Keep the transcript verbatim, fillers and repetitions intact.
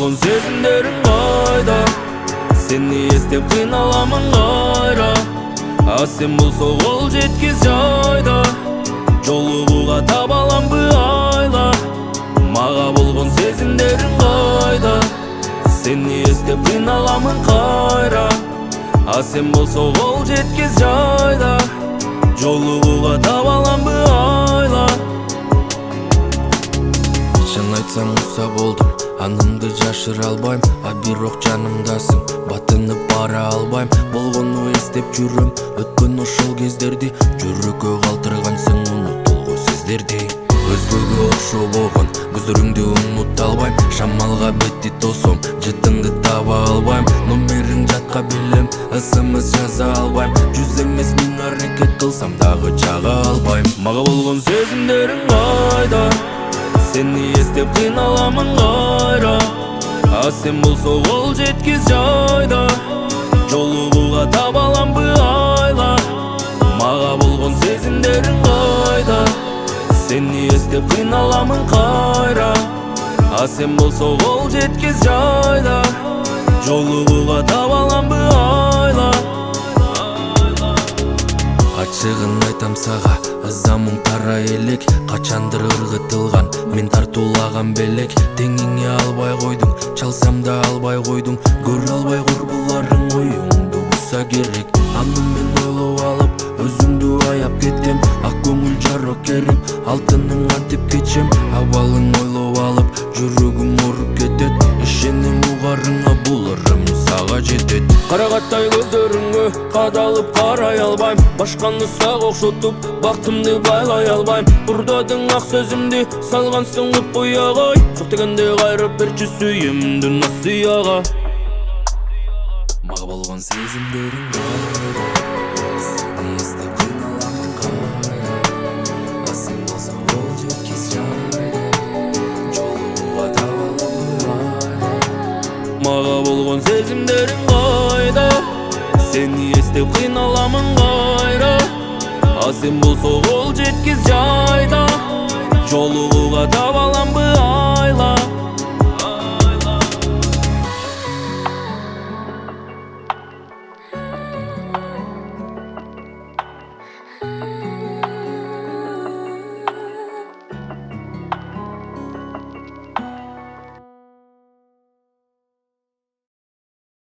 болгон сезимдерим кайда? Сени эстеп кыйналамын кайра. А сен болсо кол жеткиз жайда. Жолугуга таба аламбы айла. Мага болгон сезимдерим кайда? Сени эстеп кыйналамын кайра. А сен болсо кол жеткиз жайда. Жолугуга таба аламбы айла. Чын айтсам муса болдум, анымды жашыра албайм. А бирок жанымдасың, батынып бара албайм. Болгону эстеп жүрөм, өткөн ошол кездерди. Жүрөккө калтыргансың, унутулгу сездерди. Өзгөгө окшобогон көзүрүңдү унута албайм. Шамалга бетти тосом, жытыңды таба албайм. Номериң жатка билем, смс жаза албайм. Жүз эмес миң аракет кылсам дагы чага албайм. Мага болгон сезимдериң кайда? Сени эстеп кыйналамын кайра. А сен болсо кол жеткиз жайда. Жолугуга таба аламбы айла. Мага болгон сезимдериң кайда? Сени эстеп кыйналамын кайра. А сен болсо кол жеткиз жайда. Жолугуга таба аламбы айла. Ачыгын айтам сага, ызамың тара элек. Качандыр ыргытылган, мен тартуулаган белек. Теңиңе албай койдуң, чалсам да албай койдуң. Көрө албай курбуларың оюңду буса керек. Аны мен ойлоп алып, өзүңдү аяп кетем. Ак көңүл жарок керим, алтының антип кечем. Абалың ойлоп алып, жүрөгүм оруп кетет. Ишенем угарыңа, бул ырым сага жетет. Карагаттай көздөрүңө кадалып карай албайм. Башканы сага окшотуп, бактымды байлай албайм. Бурдадың ак сөзүмдү, салгансың кып уягай. Жок дегенде кайрып берчи сүйүмдү насыяга. Мага болгон сезимдериң кайда? Сени эстеп кыйналамын кайра. А сен болсо кол жеткиз жайда. Жолугуга таба аламбы айла. Мага болгон сезимдериң кайда? Сени эстеп кыйналамын кайра. А сен болсо кол жеткиз жайда. Жолугуга таба аламбы айла. Thank you.